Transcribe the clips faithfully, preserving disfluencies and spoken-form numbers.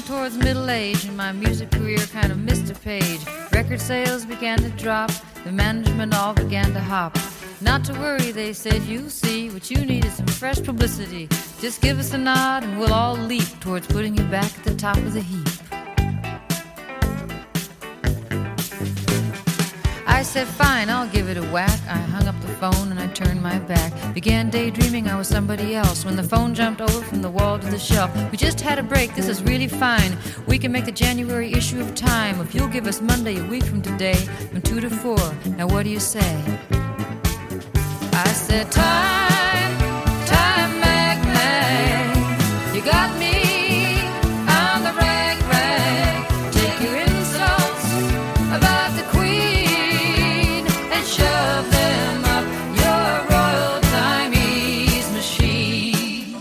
towards middle age and my music career kind of missed a page. Record sales began to drop, the management all began to hop. Not to worry, they said, you'll see, what you need is some fresh publicity. Just give us a nod and we'll all leap towards putting you back at the top of the heap. I said, fine, I'll give it a whack. I hung up the phone and I turned my back. Began daydreaming I was somebody else when the phone jumped over from the wall to the shelf. We just had a break, this is really fine. We can make the January issue of Time if you'll give us Monday a week from today from two to four. Now what do you say? I said, time, time, mag, mag. You got me on the rag, rag. Take your insults about the Queen and shove them up your Royal Times machine.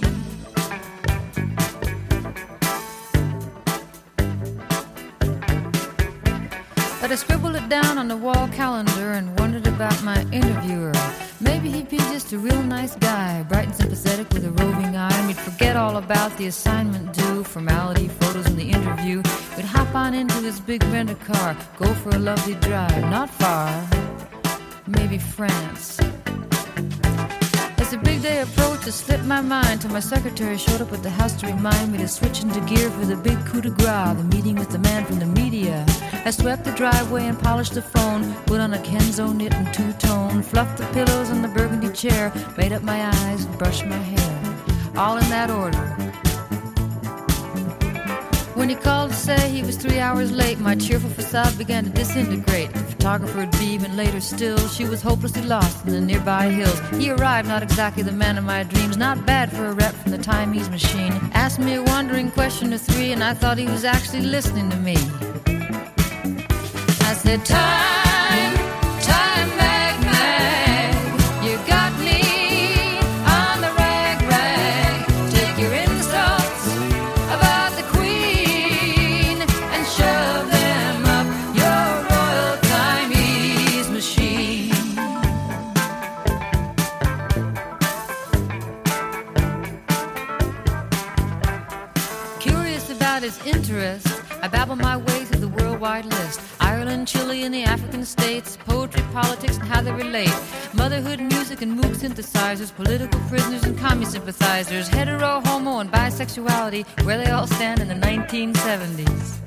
But I scribbled it down on the wall calendar and wondered about my interviewer. Maybe he'd be just a real nice guy, bright and sympathetic with a roving eye, and we'd forget all about the assignment due, formality, photos, and the interview. We'd hop on into his big rent-a-car, go for a lovely drive, not far, maybe France. As the big day approached, it slipped my mind till my secretary showed up at the house to remind me to switch into gear for the big coup de grace, the meeting with the man from the media. I swept the driveway and polished the phone, put on a Kenzo knit and two-tone, fluffed the pillows on the burgundy chair, made up my eyes and brushed my hair, all in that order. When he called to say he was three hours late, my cheerful facade began to disintegrate. The photographer would be even later still. She was hopelessly lost in the nearby hills. He arrived, not exactly the man of my dreams, not bad for a rep from the Times machine. Asked me a wondering question or three, and I thought he was actually listening to me. I said, time, time, mag, mag. You got me on the rag, rag. Take your insults about the Queen and shove them up your Royal Times machine. Curious about his interest, I babble my way through the worldwide list. Ireland, Chile, and the African states, poetry, politics, and how they relate. Motherhood, music, and Moog synthesizers, political prisoners and commie sympathizers, hetero, homo, and bisexuality, where they all stand in the nineteen seventies.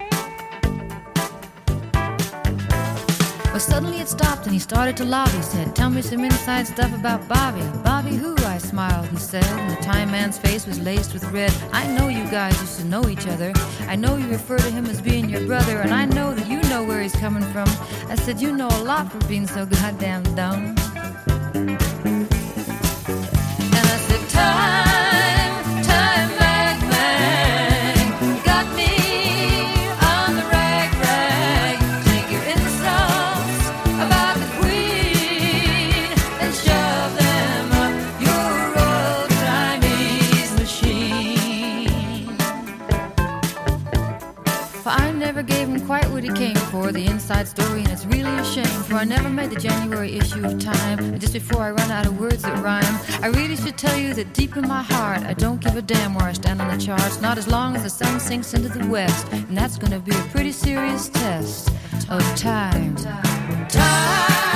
But suddenly it stopped and he started to lobby. Said, tell me some inside stuff about Bobby. Bobby who? I smiled and said, and the Time Man's face was laced with red. I know you guys used to know each other. I know you refer to him as being your brother, and I know that you know where he's coming from. I said, you know a lot for being so goddamn dumb. And I said, time, time, mag, mag. You got me on the rag, rag. Take your insults about the Queen and shove them up your Royal Times machine. For I never gave him quite what he came for, the inside story, and it's really a shame, for I never made the January issue of Time. And just before I run out of words that rhyme, I really should tell you that deep in my heart, I don't give a damn where I stand on the charts, not as long as the sun sinks into the west, and that's gonna be a pretty serious test of time. Time.